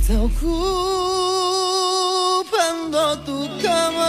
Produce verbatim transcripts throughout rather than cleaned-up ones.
está ocupando tu cama.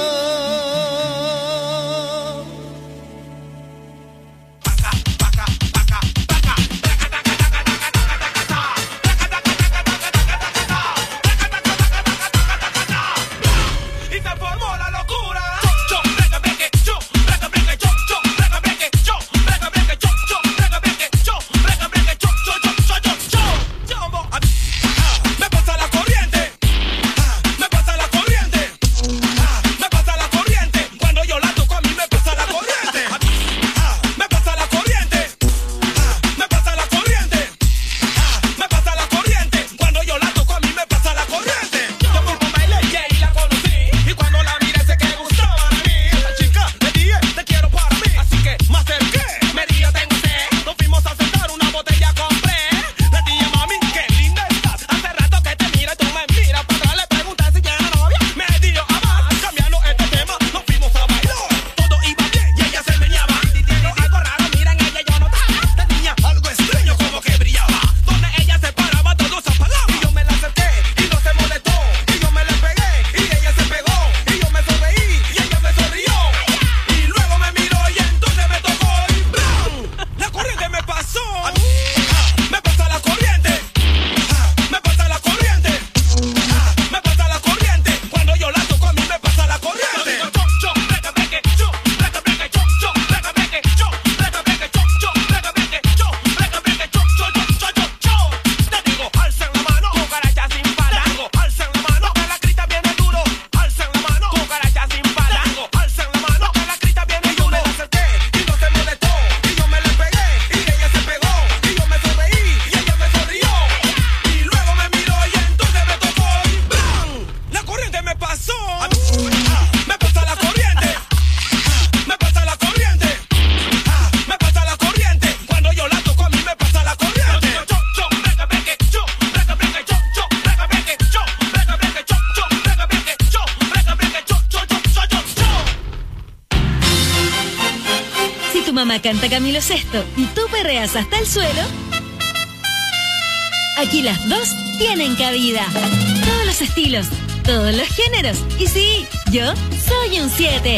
Canta Camilo Sesto y tú perreas hasta el suelo, aquí las dos tienen cabida. Todos los estilos, todos los géneros. Y sí, yo soy un siete.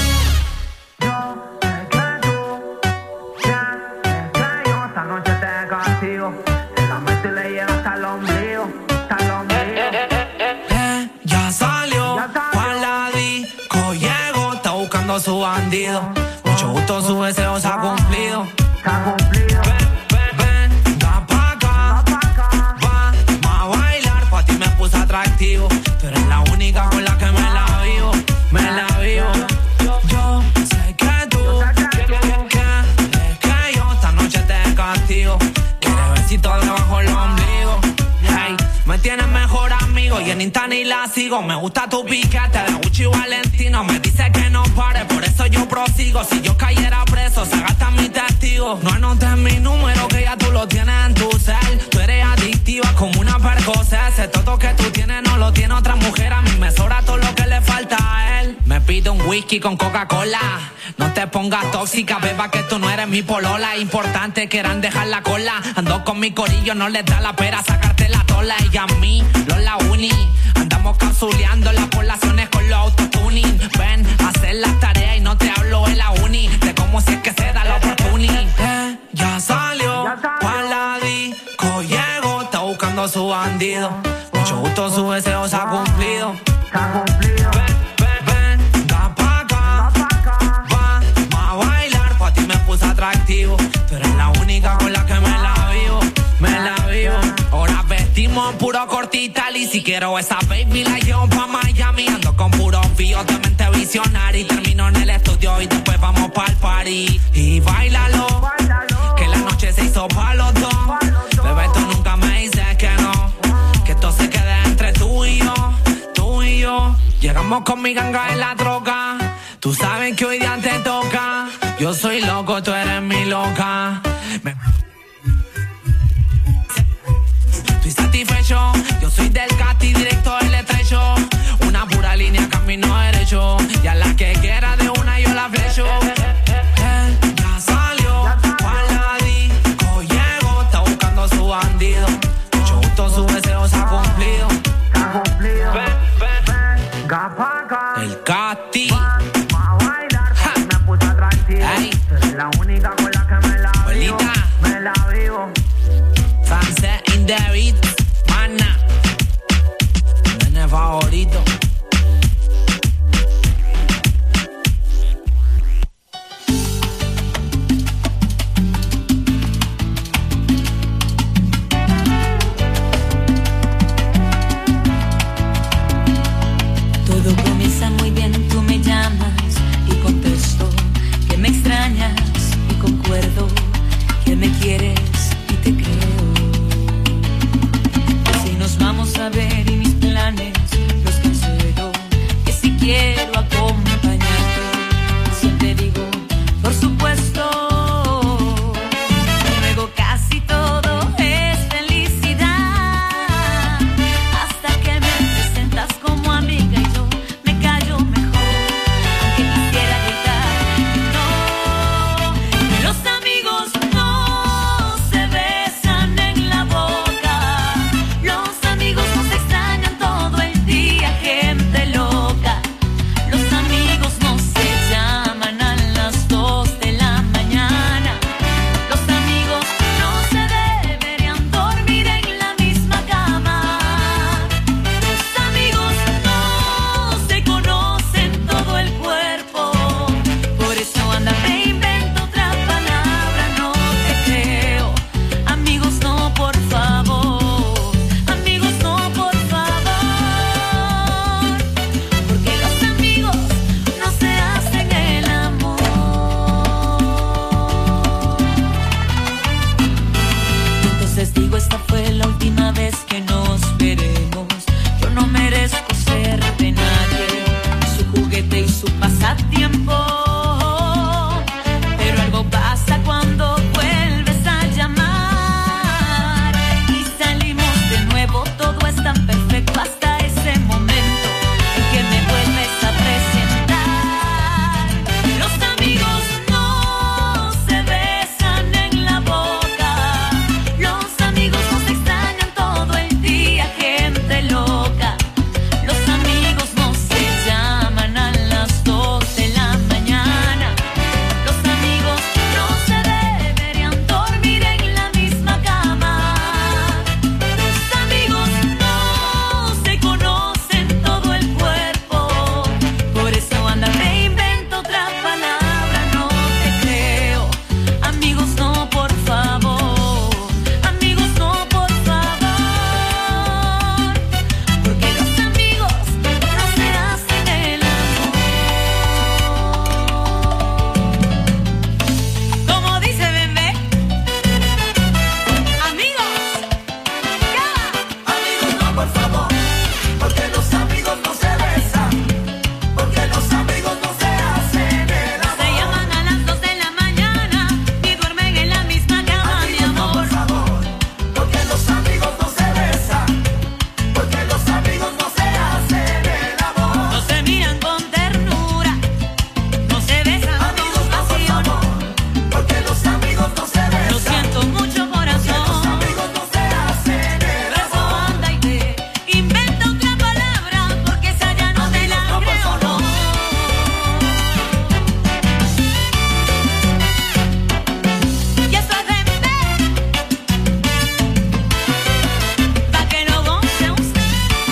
Ya salió, Juan la disco llegó, está buscando a su bandido. Mucho gusto, su deseo se ha cumplido. Se ha cumplido. Ven, ven, ven, da pa' acá. Vamos a bailar, pa' ti me puse atractivo. Tú eres la única con la que me la vivo. Me la vivo. Yo sé que tú, que, que, que, que yo esta noche te castigo. Quiere besito debajo el ombligo. Hey, me tienes mejor amigo y en Insta ni la sigo. Me gusta tu piquete de Gucci Valentino. Me dice que no pare, por eso yo prosigo. Si yo cayera preso, se gasta mi testigo. No anotes mi número, que ya tú lo tienes en tu cel. Tú eres adictiva como una percocet. Ese todo que tú tienes no lo tiene otra mujer. A mí me sobra todo lo que le falta a él. Me pide un whisky con Coca-Cola. No te pongas tóxica, beba, que tú no eres mi polola. Importante quieran dejar la cola. Ando con mi corillo, no les da la pera sacarte la tola. Y a mí, los la uni. Andamos causuleando las poblaciones con los autotuning. Ven, a hacer las tareas y no te hablo en la uni. De cómo si es que se da la oportunidad. Eh, ya salió, pa' la disco llegó, está buscando a su bandido. Mucho gusto, su deseo se ha cumplido. Se ha cumplido. Ven, ven, ven, da pa' acá. Vamos a bailar, pa' ti me puse atractivo. Tú eres la única con la que me la vivo. Me la vivo. Ahora vestimos puro cortital y si quiero esa baby la llevo pa' Miami. Ando con puros fíos de mente visionaria y termino en el estudio y después vamos pa'l party. Y bailalo, que la noche se hizo pa' los dos. Bebé, tú nunca me dices que no, que esto se quede entre tú y yo, tú y yo. Llegamos con mi ganga en la troca. Tú sabes que hoy día te toca. Yo soy loco, tú eres mi loca. Me... Estoy satisfecho, yo soy del cati directo del estrecho. Una pura línea, camino derecho. Y a la que quiera de una yo la flecho. Él ya salió, Juan la disco llegó, está buscando a su bandido. Mucho gusto, su deseo se ha cumplido. quieres y te creo. Si nos vamos a ver y mis planes los cancelo, que si quiero acompañarte, siempre digo, por supuesto. Luego casi todo es felicidad, hasta que me presentas como amiga y yo me callo mejor, aunque quisiera gritar no. Los amigos no se besan en la boca, los amigos nos extrañan todo el día, gente loca. Los amigos no se llaman a las dos de la mañana, los amigos no se deberían dormir en la misma cama. Los amigos no se conocen todo el cuerpo, por eso anda me invento otra palabra, no te creo. Amigos no, por favor, amigos no, por favor, porque los amigos no se hacen el amor. Entonces digo, esta fue la última vez que nos veremos. Yo no merezco ser de nadie, su juguete y su pasatiempo. Pero algo pasa cuando vuelves a llamar y salimos de nuevo. Todo es tan perfecto hasta ese momento en que me vuelves a presentar. Los amigos no se besan en la boca, los amigos nos extrañan todo el día, gente loca. Los amigos no se llaman a las dos de la mañana, los amigos no se deberían dormir en la misma cama. Los amigos no se conocen todo el cuerpo, por eso anda me invento otra palabra, no te creo. Amigos no, por favor, amigos no, por favor, porque los amigos no se hacen el amor. Como dice Bembe, amigos, ya. Amigos no, por favor, porque los amigos no se besan, porque los amigos no se hacen el Se amor. llaman a las dos de la mañana y duermen en la misma cama, mi Amigos no, amor. por favor, porque los amigos no se besan, porque los amigos no se hacen el amor. No se miran con ternura, no se besan con Amigos no, por pasión. favor, porque los amigos no se besan. Lo siento mucho, Los corazón. amigos no se hacen el Por eso amor. anda y ve, inventa otra palabra, porque esa ya no te la Amigos no, por creo, no. favor. Y eso es Bembe, pa' que lo goce usted.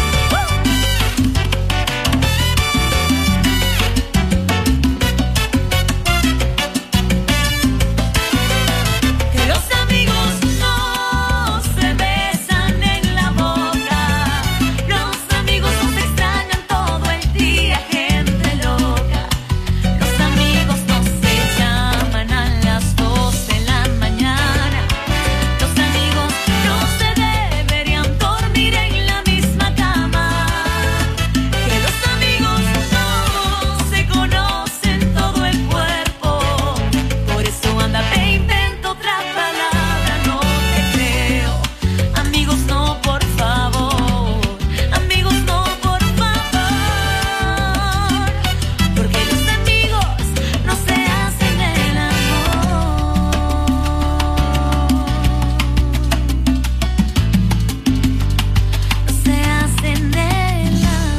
Que los amigos no se besan en la boca, los amigos nos extrañan todo el día, gente loca. Los amigos no se llaman a las dos de la mañana, los amigos no se deberían dormir en la misma cama. Que los amigos no se conocen todo el cuerpo, por eso anda me invento otra palabra, no te creo. Amigos no, por favor, amigos no, por favor, porque los amigos no se hacen el amor. No se hacen el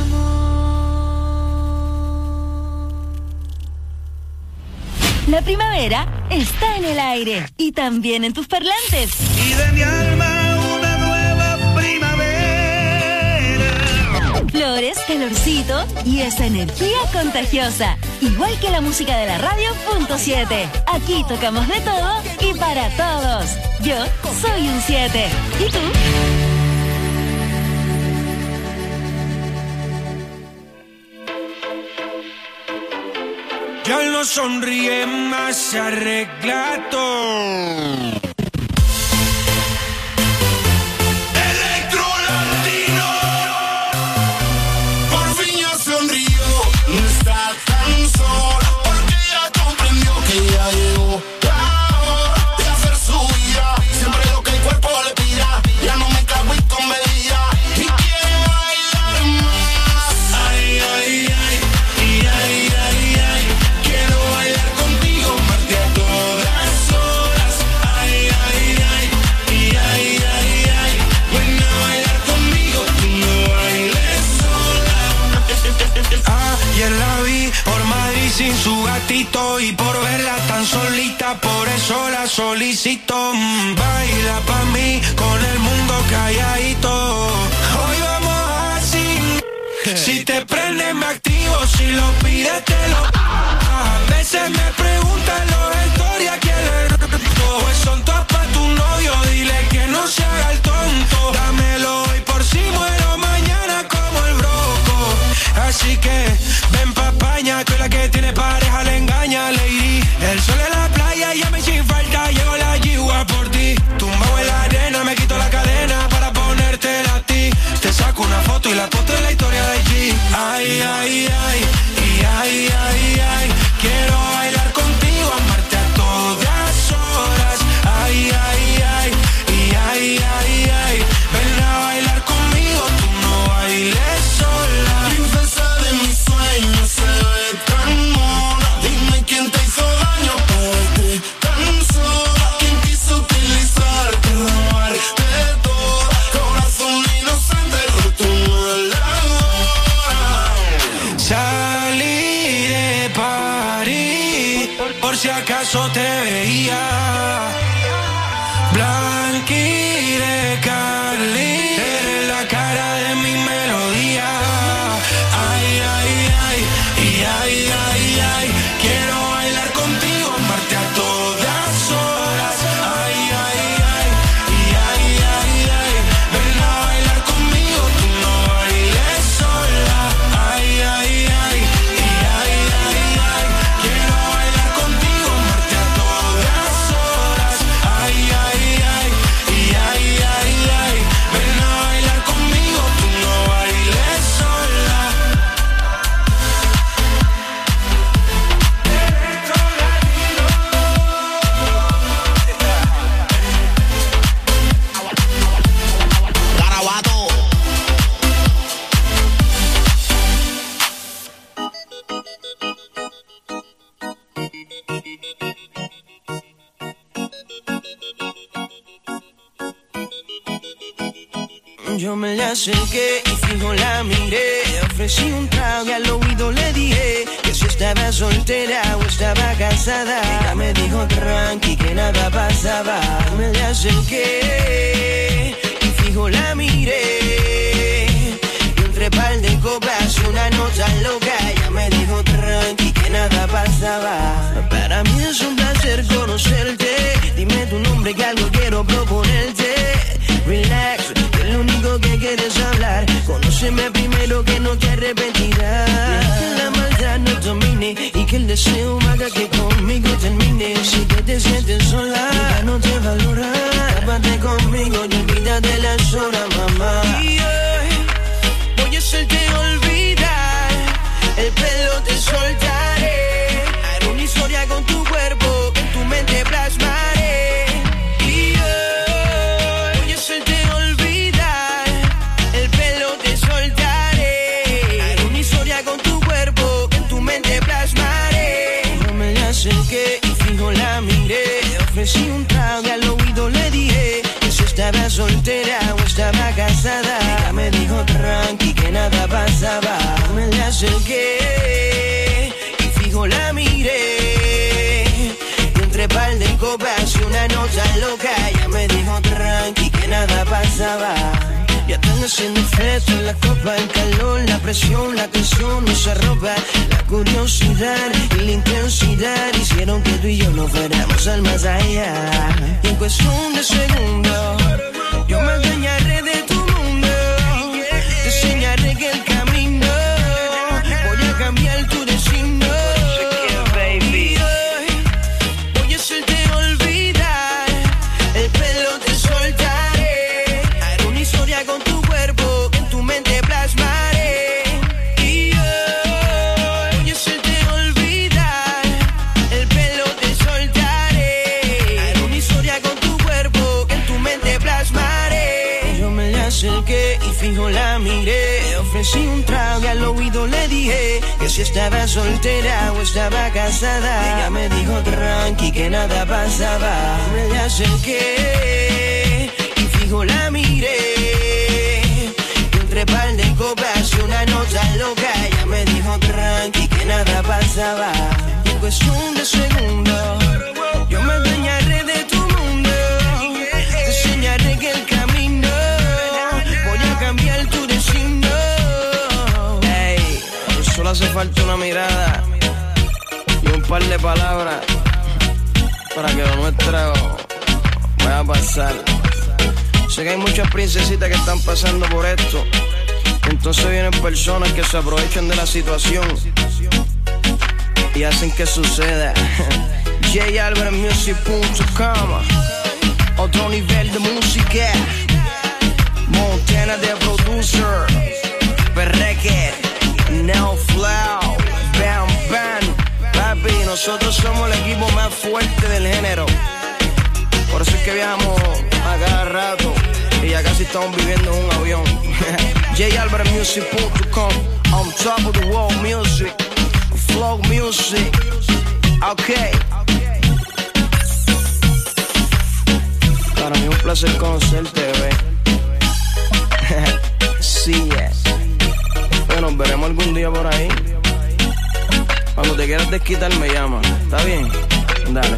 amor. La primavera está en el aire y también en tus parlantes. Y de mi alma una nueva primavera. Flores, calorcito y esa energía contagiosa. Igual que la música de la radio punto siete. Aquí tocamos de todo y para todos. Yo soy un siete. ¿Y tú? Ya no sonríe más, se arregla todo. poquito y por verla tan solita, por eso la solicito. Mm, baila pa' mí con el mundo calladito. Hoy vamos así. Si te prende me activo, si lo pides te lo. A veces me preguntan los historias quién le roto. Pues son todas pa' tu novio, dile que no se haga el tonto. Dámelo hoy por si muero mañana como el broco. Así que ven pa' España, que la que tiene pareja le engaña, lady. El sol en la playa, llame sin falta, llego la yigua por ti. Tumbado en la arena, me quito la cadena para ponértela a ti. Te saco una foto y la foto es la historia de G. Ay, ay, ay, y ay, ay, ay. Quiero bailar contigo, amarte a todas horas. Ay, ay, ay, y ay, ay, ay. Ven a bailar conmigo, tú no bailes sola. Princesa de mis sueños, se ve tan mona. Dime quién te hizo daño para verte tan sola. ¿Quién quiso utilizarte, robarte todo? Corazón inocente, roto mala hora. Salí de París, por si acaso te veía. Blanqui de Cali, eres la cara de mi melodía. Ay, ay, ay, y ay, ay, ay. Quiero bailar contigo, amarte a todas horas. Ay, ay, ay, y ay, ay, ay. Ven a bailar conmigo, tú no bailes sola. Ay, ay, ay, y ay, ay, ay. Quiero bailar contigo, amarte a todas horas. Ay, ay, ay, y ay, ay, ay. Ven a bailar conmigo, tú no bailes sola. Garabato. Yo me la acerqué y fijo la miré. Le ofrecí un trago y al oído le dije que si estaba soltera o estaba casada. Ella me dijo tranqui que nada pasaba. Me la acerqué y fijo la miré. Y entre par de copas y una nota loca. Ella me dijo tranqui que nada pasaba. Para mí es un placer conocerte. Dime tu nombre que algo quiero proponerte. Relax, que lo único que quieres hablar. Conóceme primero que no te arrepentirás. Que la maldad no domine y que el deseo haga que conmigo termine. Si que te sientes sola, ya no te valora. Tápate conmigo y olvídate las horas, mamá. Y hoy voy a hacerte olvidar. El pelo te soltaré. Haré una historia con tu cuerpo, que en tu mente plasmaré. Y fijo la miré, le ofrecí un trago y al oído le dije que si estaba soltera o estaba casada. Ella me dijo tranqui que nada pasaba. Me la acerqué y fijo la miré. Y entre par de copas y una nota loca. Ella me dijo tranqui que nada pasaba. Ya están haciendo efecto en la copa, el calor, la presión, la tensión, nuestra ropa, la curiosidad y la intensidad hicieron que tú y yo nos fuéramos al más allá. Y en cuestión de segundos, yo me adueñaré de tu mundo. Te enseñaré que el camino voy a cambiar tu destino. Y hoy voy a hacerte olvidar. El pelo te soltaré. Haré una historia con tu cuerpo, que en tu mente plasmaré. Y hoy voy a hacerte olvidar. El pelo te soltaré. Haré una historia con tu cuerpo, que en tu mente plasmaré. Yo me la acerqué y fijo la miré. Le ofrecí un trago y al oído le dije que si estaba soltera o estaba casada. Ella me dijo tranqui que nada pasaba. Me la acerqué y fijo la miré. Y entre par de copas y una nota loca. Ella me dijo tranqui que nada pasaba. Y en cuestión de segundos. Yo me adueñaré de tu mundo, te enseñaré que el camino, voy a cambiar tu destino. Ey, solo hace falta una mirada y un par de palabras para que lo nuestro vaya a pasar. Sé que hay muchas princesitas que están pasando por esto, entonces vienen personas que se aprovechan de la situación y hacen que suceda. J Albert Music punto com, otro nivel de música. Montana de producer, Perreque, Neo Flow, Bam Bam. Papi, nosotros somos el equipo más fuerte del género. Por eso es que viajamos a cada rato y ya casi estamos viviendo en un avión. J Albert Music punto com, on top of the world music, flow music. Okay. Para mí es un placer conocerte, bebé. Sí, es. Bueno, nos veremos algún día por ahí. Cuando te quieras desquitar me llama. ¿Está bien? Dale.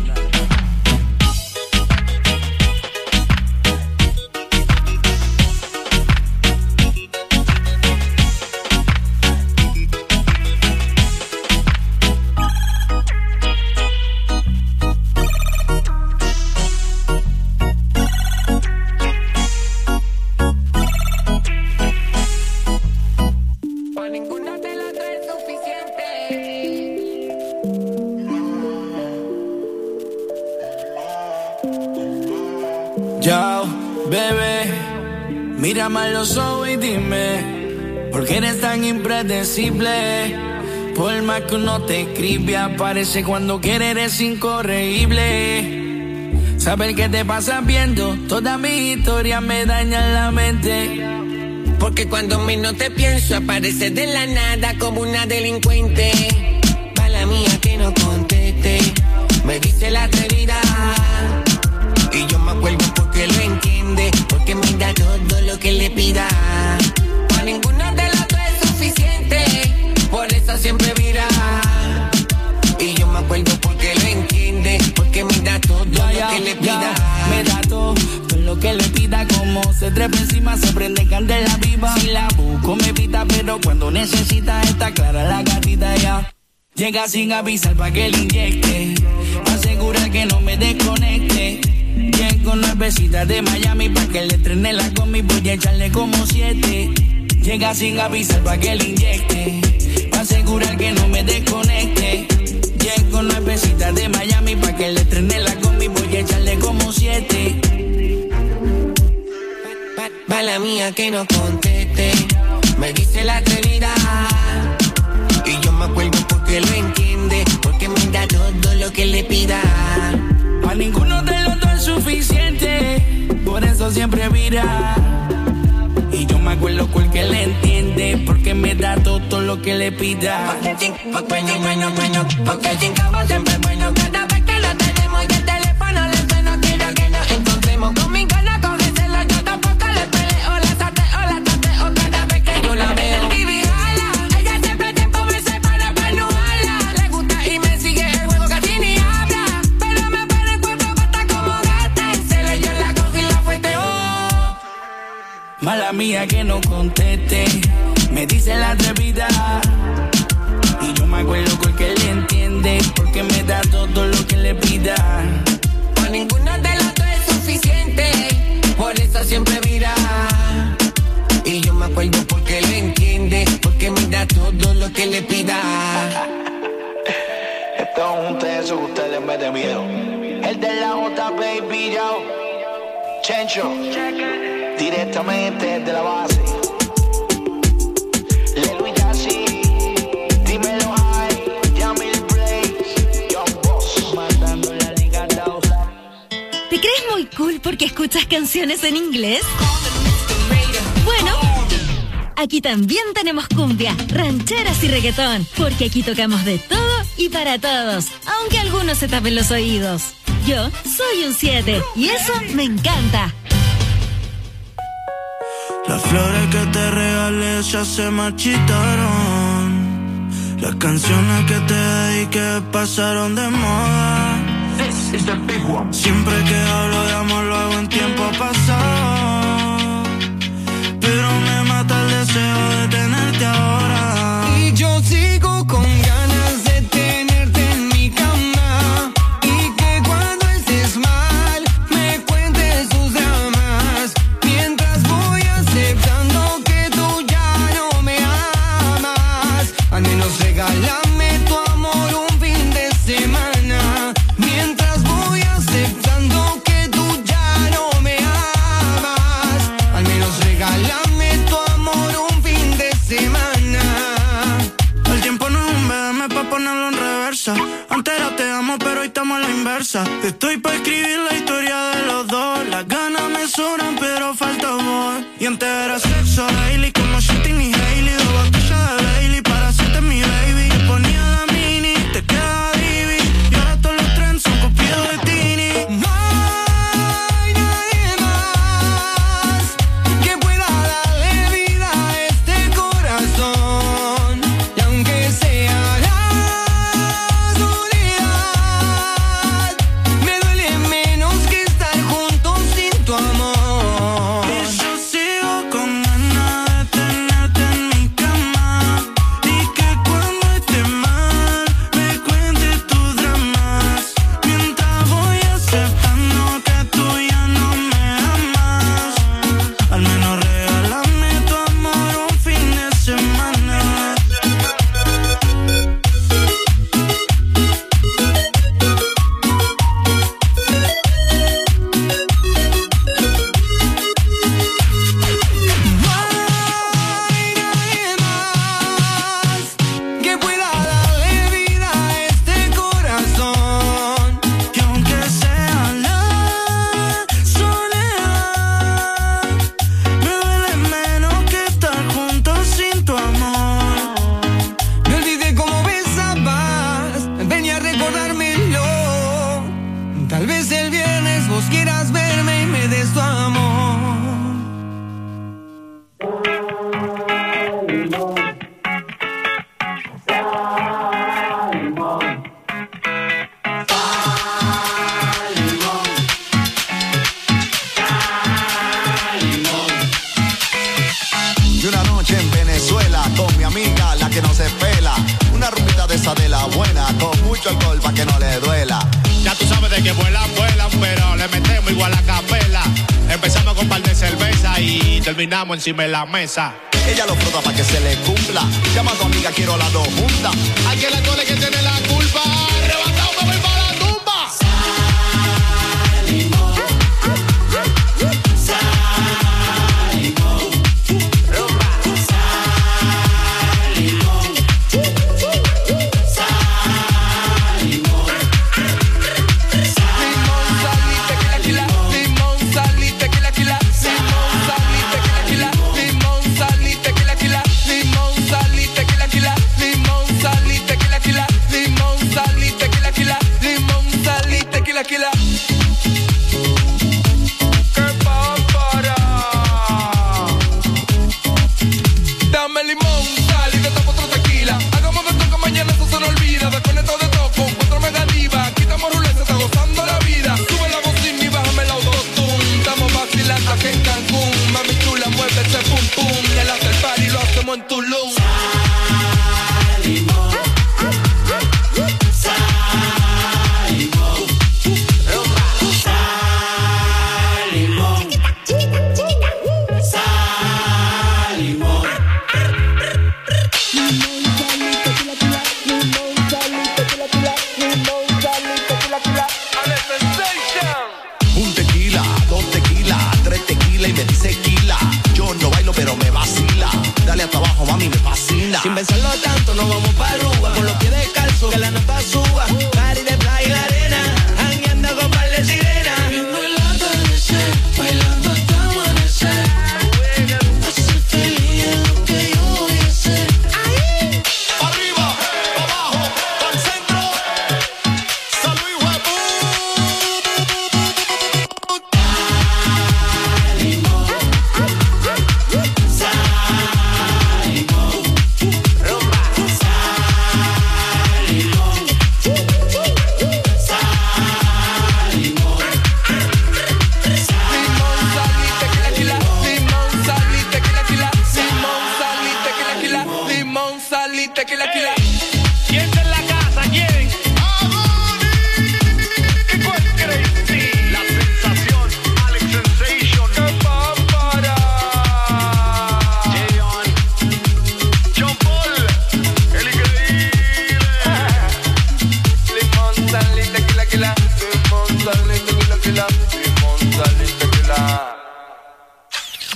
Mírame a los ojos y dime, ¿por qué eres tan impredecible? Por más que uno te escribe, aparece cuando quiere, eres incorregible. Saber qué te pasa viendo, toda mi historia me daña la mente. Porque cuando menos te pienso, aparece de la nada como una delincuente. Mala mía que no conteste, me dice la atrevida. Y yo me acuerdo porque lo entiende, porque me da todo lo que le pida. Pa' ninguno de los dos es suficiente, por eso siempre vira. Y yo me acuerdo porque lo entiende, porque me da todo ya, lo que le pida. Ya, me da todo, todo lo que le pida, como se trepa encima, se prende candela viva. Si la busco me pita, pero cuando necesita está clara la gatita ya. Llega sin avisar pa' que le inyecte, asegura que no me desconecte. Llego nuevecita de Miami pa' que le estrene la combi, voy a echarle como siete. Llega sin avisar pa' que le inyecte, pa' asegurar que no me desconecte. Llego nuevecita de Miami pa' que le estrene la combi, voy a echarle como siete. Mala mía que no conteste, me dice la atrevida. Y yo me acuerdo porque lo entiende, porque me da todo lo que le pida. Pa' ninguno de los dos es suficiente, por eso siempre vira. Y yo me acuerdo porque le entiende, porque me da todo lo que le pida. Porque sin, porque sin, bueno, bueno, porque sin cabo siempre es bueno. Cada vez que lo tenemos y el teléfono le suena, quiero que nos encontremos. Conmigo no cógeselo, yo tampoco le peleo. La sateo, la tateo cada vez que yo la veo. Y vihala, ella siempre tiempo me separa para no hablar. Le gusta y me sigue el juego, casi ni habla. Pero me pone el cuerpo basta como gata. Y se le yo la cojo y la fuerte, oh. Mala mía que no conteste, me dice la atrevida. Y yo me acuerdo porque le entiende, porque me da todo lo que le pida. Pa' ninguno de los dos es suficiente, por eso siempre vira. Y yo me acuerdo porque lo entiende, porque me da todo lo que le pida. Esto es un teso que usted le mete miedo. El de la J, baby, yo. Chencho, directamente de la base. Lelo y Yassi, dímelo high, Yamil Blaze, Young Boss, matando la liga dos. ¿Te crees muy cool porque escuchas canciones en inglés? Bueno, aquí también tenemos cumbia, rancheras y reggaetón, porque aquí tocamos de todo y para todos, aunque algunos se tapen los oídos. Yo soy un siete y eso me encanta. Las flores que te regalé ya se marchitaron. Las canciones que te dediqué pasaron de moda. This is the big one. Siempre que hablo de amor lo hago en tiempo pasado, pero me mata el deseo de tenerte ahora. Y yo sigo con ganas de tenerte en mi cama, y que cuando estés mal me cuentes tus dramas, mientras voy aceptando que tú ya no me amas. Al menos regálame tu amor un fin de semana, mientras voy aceptando que tú ya no me amas. Al menos regálame tu amor un fin de semana. El tiempo no es un B M pa' ponerlo en reversa. Antes era te amo, pero hoy estamos a la inversa. Estoy pa' escribir la historia de los dos. Las ganas me sobran, pero falta amor. Y antes era sexo daily, como Shitting y Hailey. Dos botellas de Bailey para hacerte mi baby. Te ponía la mini, te quedaba divi. Y ahora todos los trends son copiados de Tini. No hay nadie más que pueda darle vida a este corazón. Y aunque sea la soledad, me duele menos que estar juntos sin tu amor. Y yo sigo con ganas de tenerte en mi cama, y que cuando esté mal me cuentes tus dramas, mientras voy aceptando que tú ya no me amas. Al menos regálame tu amor un fin de semana. No hay nadie más que pueda darle vida a este corazón. Y aunque sea la soledad, me duele menos que estar juntos sin tu amor. Me olvidé cómo besabas, venía a recordármelo. Tal vez el viernes vos quieras verme y me des tu amor. Y una noche en Venezuela con mi amiga, la que no se pela. Una rumbita de esa de la buena, con mucho alcohol pa' que no le duela. Ya tú sabes de que vuelan, vuelan, pero le metemos igual a capela. Empezamos con un par de cerveza y terminamos encima de la mesa. Ella lo frota pa' que se le cumpla. Llama a tu amiga, quiero las dos juntas. Hay que la cole que tiene la culpa. Arrebatado me voy para la tumba. Limón, sal y tequila, tequila. Limón, sal y tequila, tequila. Limón, sal y tequila, tequila. Limón, sal y tequila, tequila. Limón, sal y tequila, tequila. Limón, sal y tequila, tequila. Limón, sal y tequila, tequila. ¡Qué pápara! Dame limón, sal y de topo otro tequila. Hagamos de esto que mañana eso se nos olvida. Desconecto de toco, cuatro mega diva. Quitamos ruleta, está gozando la vida. Sube la bocina y bájame el autotune. Estamos vacilando aquí en Cancún. Mami chula, mueve ese pum pum. Y el after party lo hacemos en Tulum. Un tequila, dos tequilas, tres tequilas y me dice quila. Yo no bailo pero me vacila. Dale hasta abajo, mami, me fascina. Sin pensarlo tanto, nos vamos pa' Aruba. Con los pies descalzos, que la nota suba. Party de playa y la arena. Jangueando con par de sirenas. Viendo el atardecer, bailando hasta amanecer. Hacer feliz es lo que yo voy a hacer. Arriba, abajo, al centro. Salud y huevo.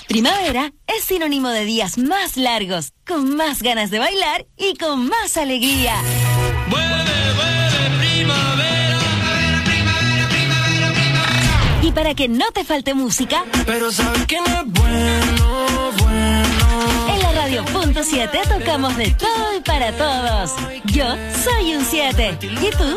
Primavera es sinónimo de días más largos, con más ganas de bailar y con más alegría. Vuelve, vuelve, primavera. Primavera, primavera, primavera. Y para que no te falte música, pero sabes que no es bueno, bueno. En la radio punto siete tocamos de todo y para todos. Yo soy un siete. ¿Y tú?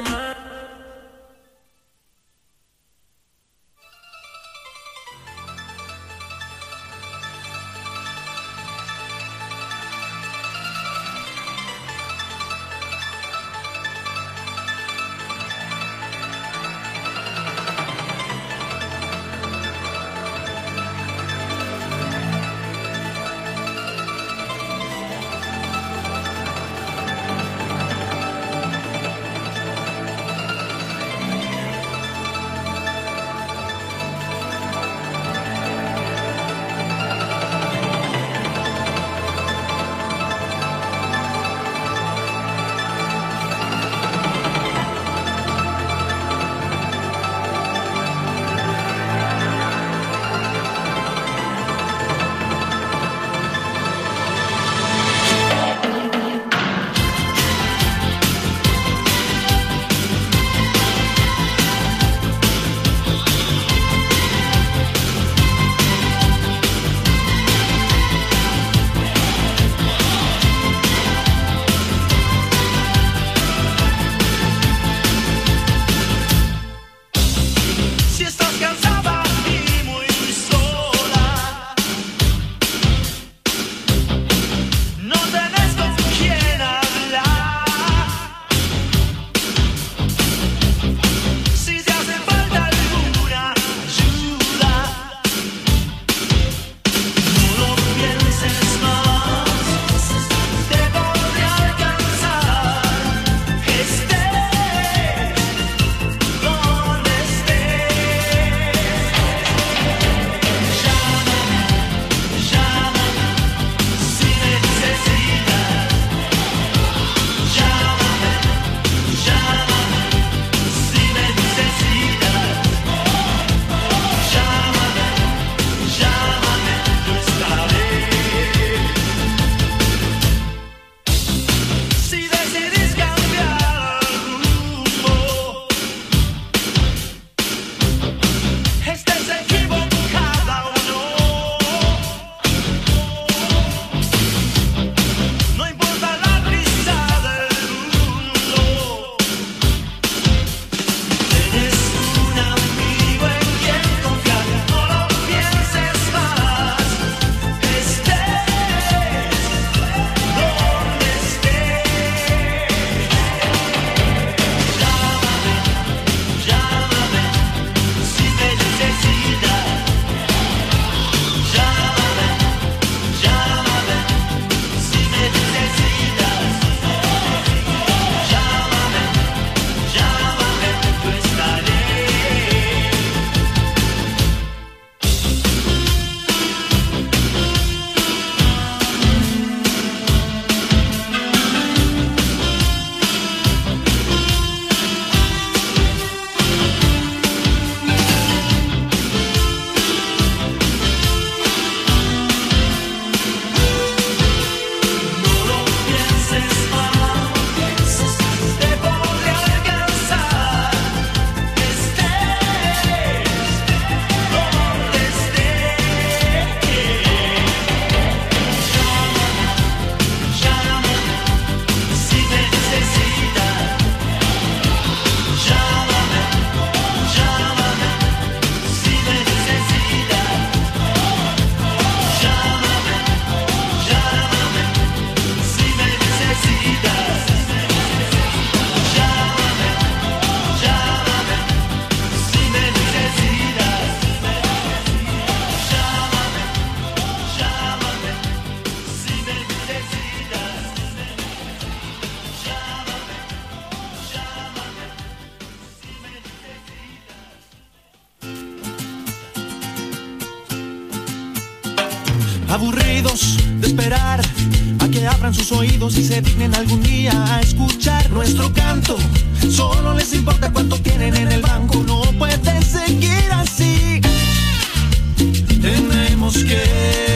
aburridos de esperar a que abran sus oídos y se dignen algún día a escuchar nuestro canto. Solo les importa cuánto tienen en el banco, no puede seguir así. Tenemos que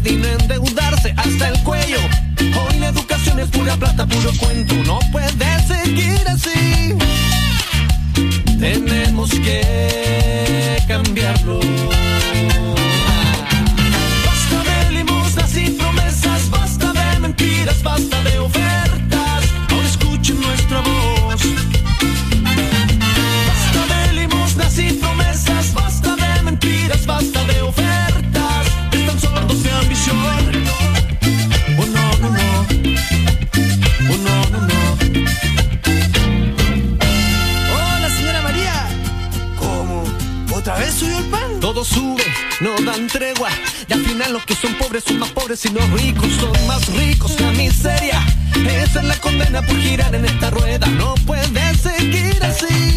destino endeudarse hasta el cuello. Hoy la educación es pura plata, puro cuento. No puede seguir así. Tenemos que cambiarlo. Basta de limosnas y promesas, basta de mentiras, basta de ofertas. Ahora escuchen nuestra voz. Basta de limosnas y promesas, basta de mentiras, basta de ofertas. Están sordos de ambición. Oh no, no, no. Oh no, no, no. Hola, señora María. ¿Cómo? ¿Otra vez subió el pan? Todo sube, no dan tregua. Y al final los que son pobres son más pobres y los ricos son más ricos. La miseria, esa es la condena por girar en esta rueda. No puede seguir así.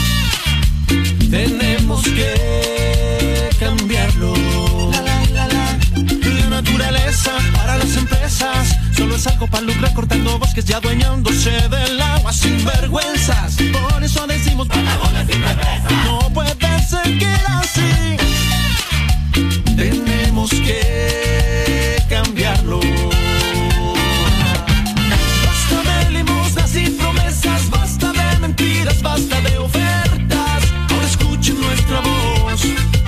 Tenemos que cambiarlo. La, la, la, la. La naturaleza para las empresas solo es algo para lucrar, cortando bosques y adueñándose del agua sin vergüenzas. Por eso decimos Patagones sin represas. No puede seguir así. Tenemos que cambiarlo. Basta de limosnas y promesas, basta de mentiras, basta de ofertas. Ahora escuchen nuestra voz.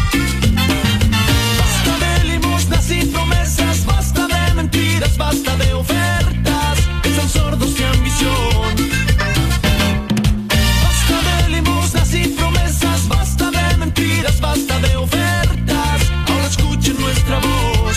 Basta de limosnas y promesas, basta de mentiras, basta de ofertas. Están sordos de ambición. Basta de limosnas y promesas, basta de mentiras, basta de ofertas. Ahora escuchen nuestra voz.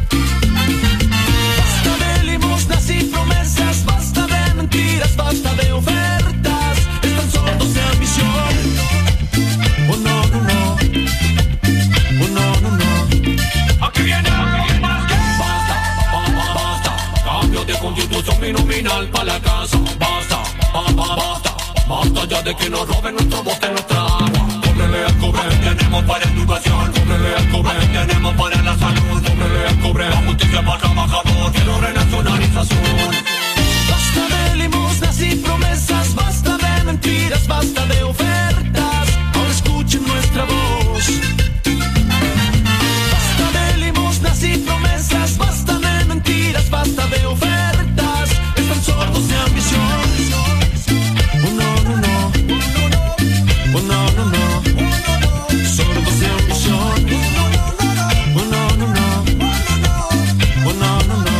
Basta de limosnas y promesas, basta de mentiras, basta de ofertas. Están sordos de ambición. Oh no, no, no. Oh no, no, no. Aquí viene, basta, basta, basta. Cambio de constitución binominal para la casa. Basta, basta, basta. Basta ya de que nos roben nuestro bote, nuestra agua. Cóbrele al cobre, tenemos para educación. Cóbrele al cobre, tenemos para la salud. Cóbrele al cobre, la justicia para trabajador. Quiero renacionalización. Basta de limosnas y promesas, basta de mentiras, basta de ofertas. Ahora escuchen nuestra voz. Basta de limosnas y promesas, basta de mentiras, basta de ofertas. Están sordos de ambición. Oh no, no, no. Oh no, no, no. Sordos de ambición. Oh no, no, no. Oh no, no, no.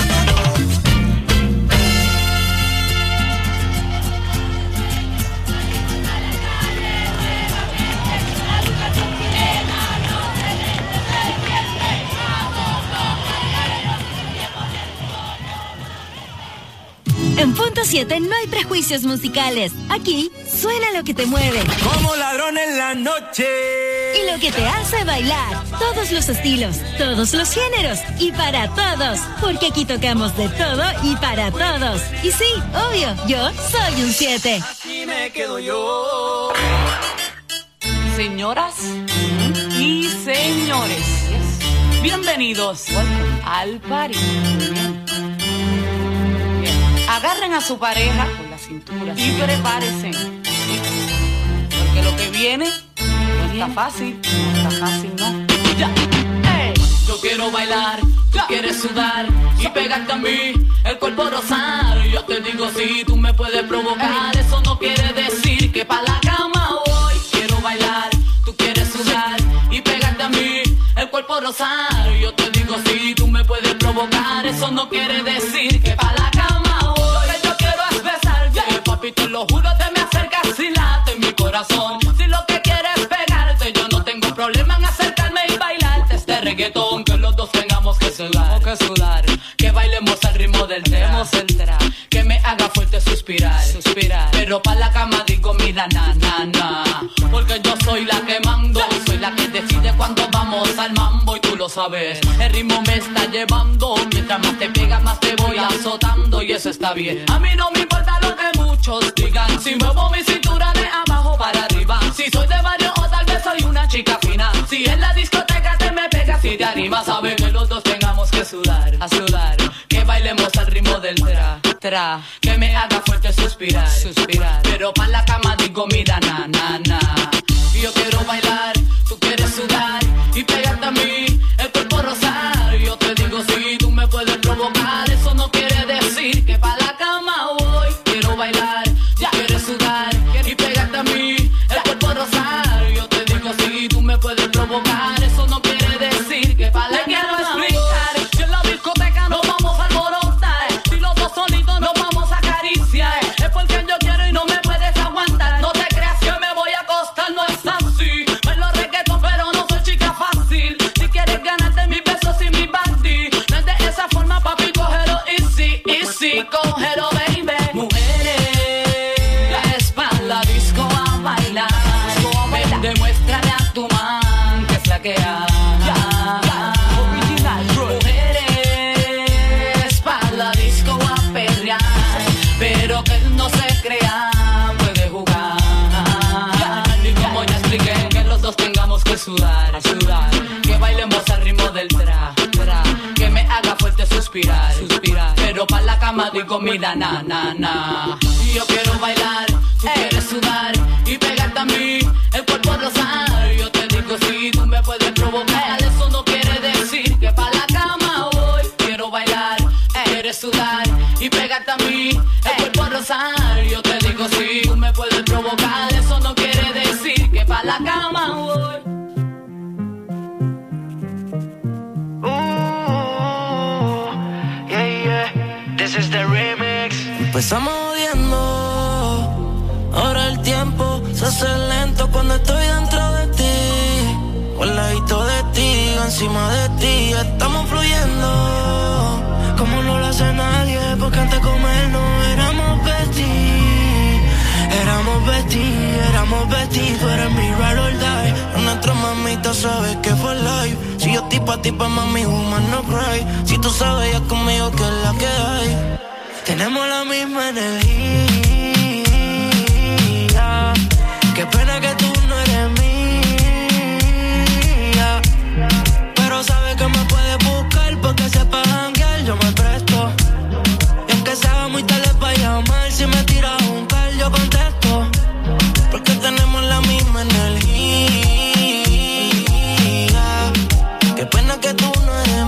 En Punto siete no hay prejuicios musicales. Aquí suena lo que te mueve. Como ladrón en la noche. Y lo que te hace bailar. Todos los estilos, todos los géneros y para todos. Porque aquí tocamos de todo y para todos. Y sí, obvio, yo soy un siete. Así me quedo yo. Señoras y señores, bienvenidos al party. Bien. Agarren a su pareja por la cintura y prepárense, porque lo que viene no está fácil, no está fácil, no. Ya. Hey. Yo quiero bailar, tú quieres sudar y pegarte a mí, el cuerpo rosar. Yo te digo si tú me puedes provocar, eso no quiere decir que pa' la cama voy. Quiero bailar, tú quieres sudar y pegarte a mí, el cuerpo rosar. Yo te digo si tú me puedes provocar, eso no quiere decir que pa' la cama. Papi, te lo juro, te me acercas y late mi corazón. Si lo que quieres es pegarte, yo no tengo problema en acercarme y bailarte este reggaetón. Que los dos tengamos que sudar, que sudar, que bailemos al ritmo del tra, el tra, que me haga fuerte suspirar, suspirar. Pero pa' la cama digo mira na na na, porque yo soy la que mando, soy la que decide cuando vamos al mambo y tú lo sabes. El ritmo me está llevando, mientras más te pega más te voy azotando y eso está bien. A mí no me importa lo que muchos digan, si muevo mi cintura de abajo para arriba, si soy de barrio o tal vez soy una chica fina, si en la discoteca te me pegas y te animas, sabe que los dos tengamos que sudar, a sudar, que bailemos al ritmo del tra, tra, que me haga fuerte suspirar, suspirar, pero pa' la cama digo mira na na na, yo quiero bailar, tú quieres sudar y pegarte a mí, el cuerpo rosar, yo te digo si tú me puedes provocar, eso no quiere decir que pa' la cama voy. Quiero bailar, ya quieres sudar y pegarte a mí, el cuerpo rosar. Yo te digo si tú me puedes provocar, eso no quiere decir que pa' la cama voy. Te quiero explicar, si en la discoteca nos vamos a alborotar, si los dos solitos nos vamos a acariciar, es porque yo quiero y no me puedes aguantar. No te creas que me voy a acostar, no es así. Bailo reggaetón pero no soy chica fácil. Si quieres ganarte mis besos y mi bandy, no es de esa forma, papi, cógelo easy, easy, cógelo, baby. Mujeres, es pa' la disco a bailar. Ven, demuéstrale a tu man que es la que hay. Mujeres, pa' la disco a perrear, pero que él no se crea, puede jugar. Y como ya expliqué, que los dos tengamos que sudar, sudar, que bailemos al ritmo del tra, tra, que me haga fuerte suspirar, suspirar, pero pa' la cama digo mira, na, na, na. Y yo quiero bailar, tú quieres sudar y pegarte a mí, el cuerpo rosar. Yo te digo si tú me puedes provocar, eso no quiere decir que pa' la cama voy. Quiero bailar, quieres sudar y pegarte a mí, el cuerpo rosar. Yo te digo si tú me puedes provocar, eso no quiere decir que pa' la cama voy. Yeah, yeah, this is the remix. Empezamos odiando, ahora el tiempo se hace lento cuando estoy dentro de ti. O al ladito de ti, encima de ti, estamos fluyendo como no lo hace nadie, porque antes de comer no éramos besties. Éramos besties, éramos besties, tú eres mi ride or die. Nuestra mamita sabe que fue live. Si yo tipo a tipo, mami, woman no cry. Si tú sabes ya conmigo que es la que hay. Tenemos la misma energía. Qué pena que tú no eres mía, pero sabes que me puedes buscar porque sepa janguear, yo me presto. Y aunque sea muy tarde para llamar, si me tiras un call yo contesto, porque tenemos la misma energía. Qué pena que tú no eres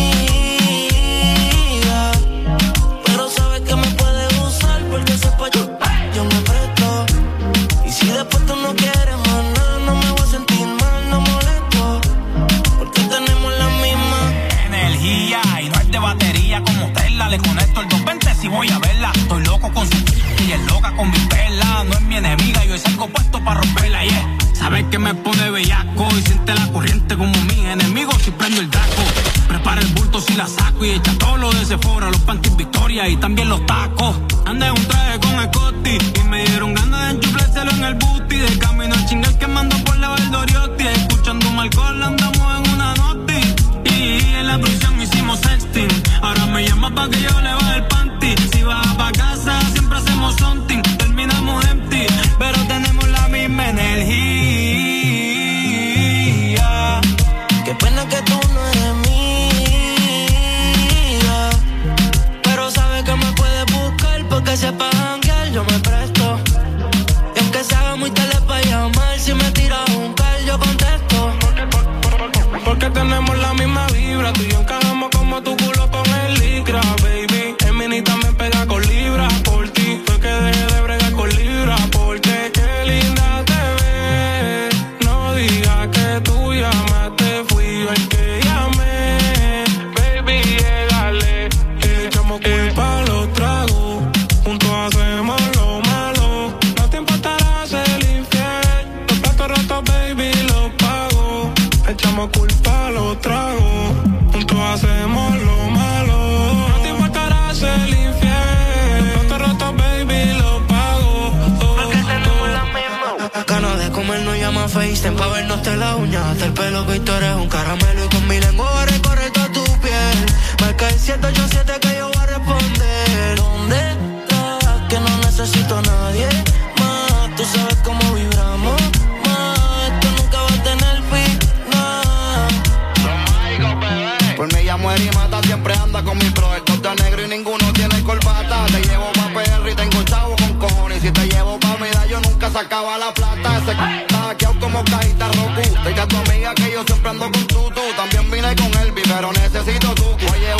mía, pero sabes que me puedes usar porque sepa yo, yo me presto. Y si después tú no quieres más nada, no me voy a sentir mal, no molesto, porque tenemos la misma energía. Y no es de batería como Tesla, le conecto el doscientos veinte si voy a verla. Estoy loco con su y es loca con mi perla. No es mi enemiga, yo salgo puesto para romperla, yeah. Sabes que me pone bellaco y siente la corriente como mis enemigos si prendo el daco. Prepara el bulto si la saco y echa todo lo de Sephora, los panties Victoria y también los tacos. Andé un traje con el Scotty y me dieron ganas de enchuflárselo en el booty. De camino al chingal que mando por la Valdoriotti, escuchando un alcohol andamos en una noti. Y en la prisión hicimos sexting, ahora me llama pa' que yo le baje el panty. Si vas pa' casa siempre hacemos something, terminamos empty, pero tenemos la misma energía. Qué pena que tú no eres mía, pero sabes que me puedes buscar porque sepa janguear, yo me presto. Y aunque se haga muy tarde para llamar, si me tiras un call yo contesto, porque, porque, porque tenemos la misma vibra. Tú y yo encajamos como tu culo con el licra, baby. El mini también pega con libra por ti. Fue que dejé de bregar con libra porque qué linda te ves. No digas que tú llamaste, fui yo el que llamé. Baby, llegale, le echamos culpa a los tragos, juntos hacemos lo malo. No te importará ser infiel, los platos rotos, baby, los pago. Echamos culpa a los tragos, juntos hacemos lo malo. No te importará ser infiel, los platos rotos, baby, los pago. porque tenemos la misma. Ganas de comer no llama FaceTime pa' vernos de la uña hasta el pelo, que tú eres un caramelo. Y con mi lengua voy a recorrer toda tu piel. Marca el siete ocho siete que yo voy a responder. ¿Dónde estás? Que no necesito a nadie más. Tú sabes cómo vibramos más. Esto nunca va a tener final. Por mí ya muere y mata, siempre anda con mi bro. El top de negro y ninguno tiene corbata. Te llevo pa' P R y tengo chavo con cojones. Y si te llevo pa' medallo nunca sacaba la plata. Ese c*** está hackeado como cajita Roku. Te a tu amiga que yo siempre ando con tutu. También vine con Elvi, pero necesito tu. Oye,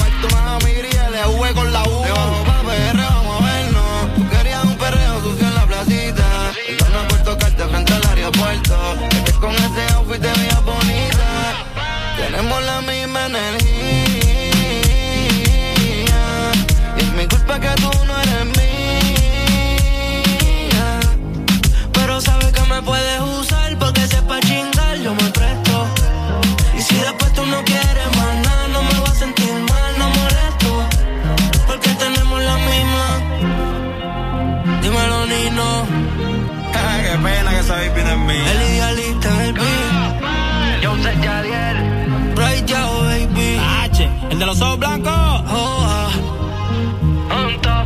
qué pena que esa baby no es mía. El idealista en el beat. Yo sé Jadiel. Right Yao, baby. H, el de los ojos blancos. Oh, ah. On top.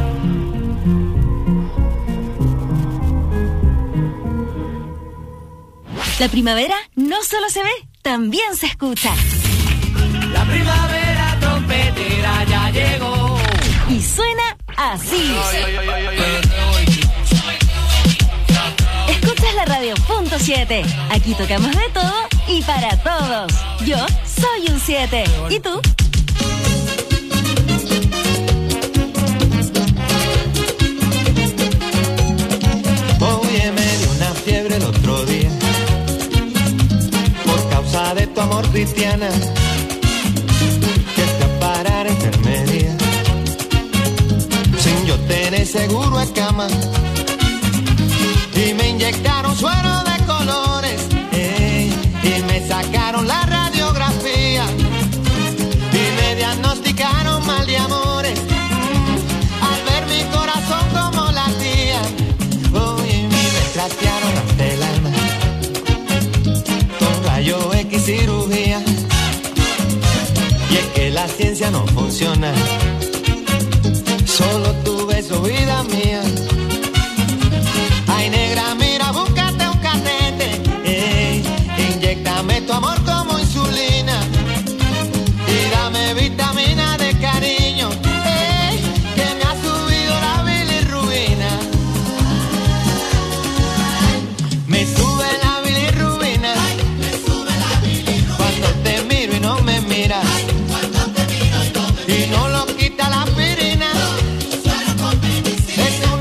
La primavera no solo se ve, también se escucha. La primavera trompetera ya llegó. Y suena así. Escuchas la radio punto siete. Aquí tocamos de todo y para todos. Yo soy un siete. ¿Y tú? Oye, me dio una fiebre el otro día por causa de tu amor, Cristiana, que fue a parar a enfermería sin yo tener seguro de cama y me inyectaron suero de colores, eh, y me sacaron la radiografía y me diagnosticaron mal de amores, mm, al ver mi corazón como latía. Oye, me trastearon hasta el alma con rayo X cirugía, y es que la ciencia no funciona, solo tu beso, vida mía. Ay, negra, mira, búscate un catete, eh, inyéctame tu amor como insulina y dame vitamina de cariño, eh, que me ha subido la bilirrubina. Me sube la bilirrubina, cuando te miro y no me miras, y no lo quita la aspirina. Es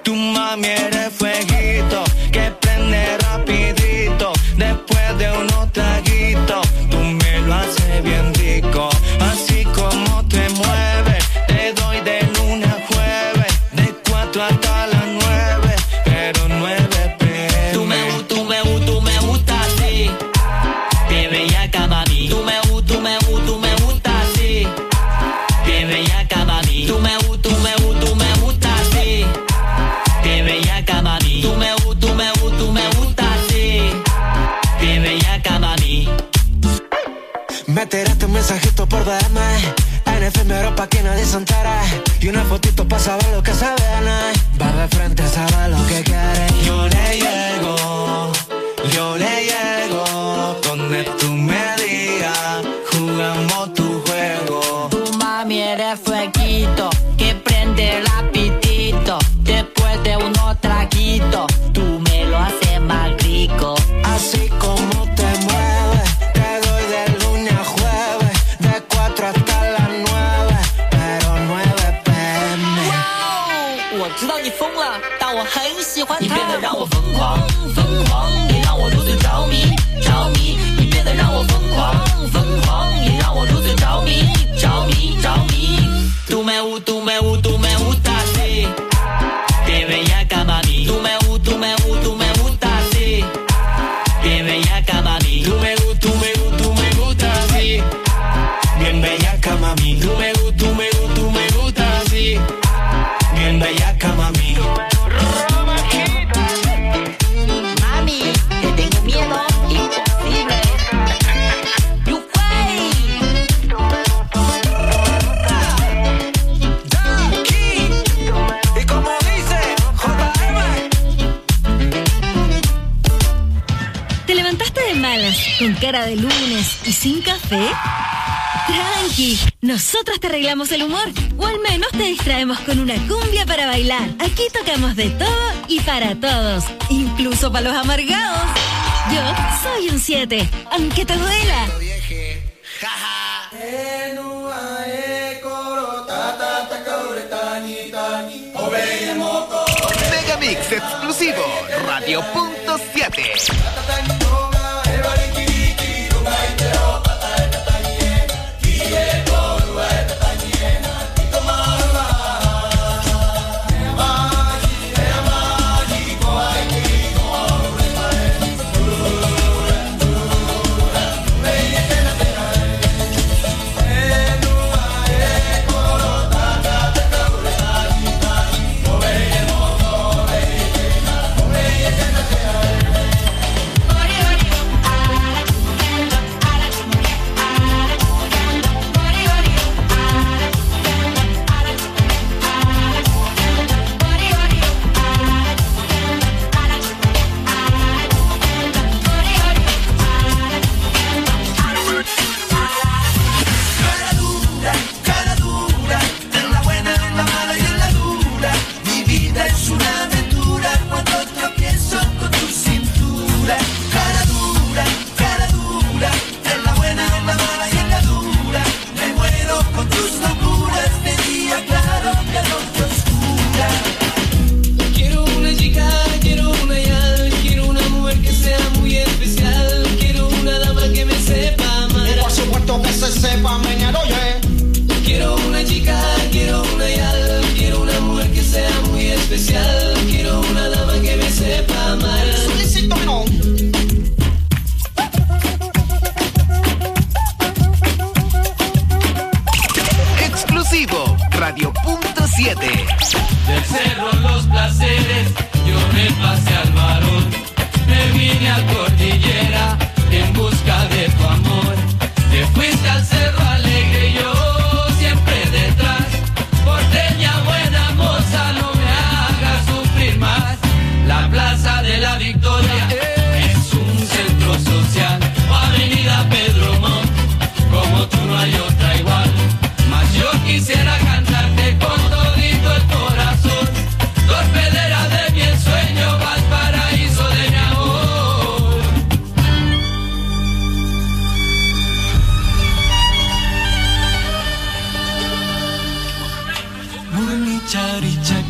Tu mami eres fueguito que prende rapidito. Después de unos traguitos, tú me lo haces bien rico. Así como te mueves, te doy de lunes a jueves, de cuatro hasta las nueve, pero nueve p. Tú me, tú me, tú me gusta así, te bellaca mami. Tú me, tú me, tú me gusta así, te bellaca mami. Tú me, tú me, tú me gusta así, te bellaca mami. Tú me, tú me, tú me gusta así, te bellaca mami. Me tiraste un mensajito por D M, en efímero pa' que nadie se entera, y una fotito pa' saber lo que se ve. Va de frente, sabe lo que quiere. Yo le llego, yo le llego, donde tú me digas, jugamos tu juego. Tu mami eres fueguito que prende rapidito. Después de unos traguitos, tú me lo haces más rico. Así como te mueves, te doy de lunes a jueves, de cuatro hasta las nueve, pero nueve p m. 我知道你疯了，但我很喜欢它。你变得让我疯狂，疯狂，也让我如此着迷，着迷。你变得让我疯狂，疯狂，也让我如此着迷，着迷，着迷。Tú me, tú me, tú me gusta así, te bellaca mami. Tú me, tú me, tú me gusta así, te bellaca mami. Tú me, tú me, tú me gusta así, bien bellaca mami. Tú me, tú me, tú me gusta así, bien bellaca mami. Mami, te tengo miedo, imposible. You way. Y como dice J M. ¿Te levantaste de malas, con cara de lunes y sin café? Tranqui, nosotros te arreglamos el humor, o al menos te distraemos con una cumbia para bailar. Aquí tocamos de todo y para todos, incluso para los amargados. Yo soy un siete, aunque te duela. Megamix exclusivo, Radio Punto siete. Radio Punto siete. Del cerro los placeres, yo me pasé al varón, me vine a cordillera en busca de tu amor. Te fuiste al cerro alegre y yo siempre detrás. Porteña buena moza, no me hagas sufrir más. La plaza de la Victoria es un centro social, o avenida Pedro Montt, como tú no hay otra igual. Mas yo quisiera cantarte con todito el corazón, torpedera de mi ensueño, Valparaíso de mi amor.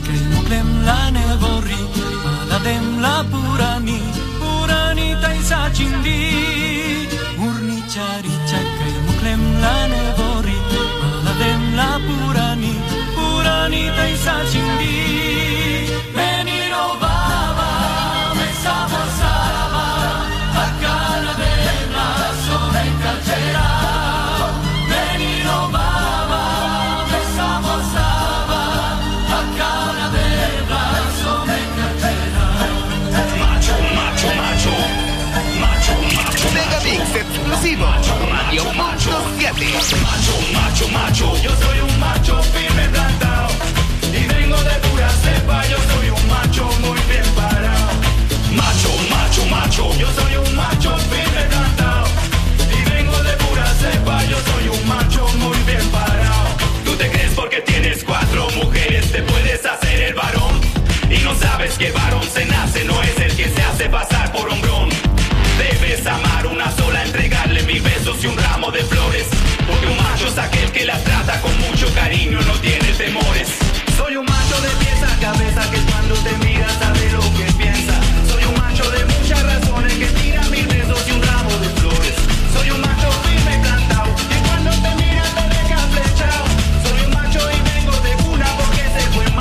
kai muklem la nevori, maladem la purani, purani tai sa chindi. Murni chari chakai muklem la nevori, maladem la purani, purani tai sa chindi. Menino baba, me sabosaba, akala de la sola en calcera. Menino baba, me sabosaba, akala de la sola en calcera. Macho, macho, macho, macho, macho. Megamix exclusivo, Radio Punto siete. Macho, macho, macho, yo soy un macho firme plantado y vengo de pura cepa, yo soy un macho muy bien parado. Macho, macho, macho, yo soy un macho firme plantado y vengo de pura cepa, yo soy un macho muy bien parado. Tú te crees porque tienes cuatro mujeres te puedes hacer el varón y no sabes que varón se nace, no es el que se hace pasar por hombrón. Debes amar una sola, entregarle mil besos y un ramo de flores, porque un macho es aquel que la trata con mucho cariño, no tiene temores. Soy un macho de pies a cabeza que cuando te mira sabe lo que piensa. Soy un macho de muchas razones que tira mil besos y un ramo de flores. Soy un macho firme y plantado que cuando te mira te deja flechado. Soy un macho y vengo de cuna porque se fue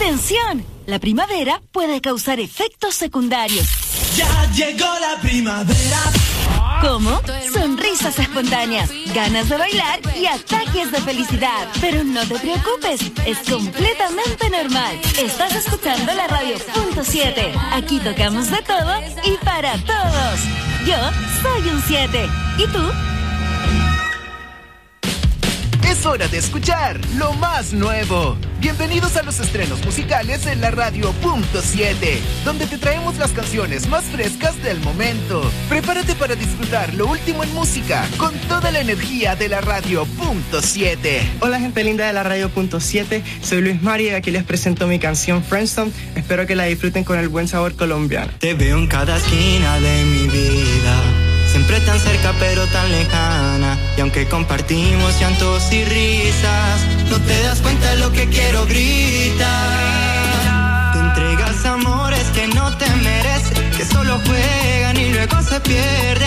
¡Atención! La primavera puede causar efectos secundarios. Ya llegó la primavera. ¿Cómo? Sonrisas espontáneas, ganas de bailar y ataques de felicidad. Pero no te preocupes, es completamente normal. Estás escuchando la radio punto siete. Aquí tocamos de todo y para todos. Yo soy un siete. ¿Y tú? Es hora de escuchar lo más nuevo. Bienvenidos a los estrenos musicales en la radio punto siete, donde te traemos las canciones más frescas del momento. Prepárate para disfrutar lo último en música con toda la energía de la radio punto siete. Hola gente linda de la radio punto siete, soy Luis Mario y aquí les presento mi canción Friendstone. Espero que la disfruten con el buen sabor colombiano. Te veo en cada esquina de mi vida, siempre tan cerca pero tan lejana. Y aunque compartimos llantos y risas, no te das cuenta de lo que quiero gritar. Te entregas amores que no te merecen, que solo juegan y luego se pierden.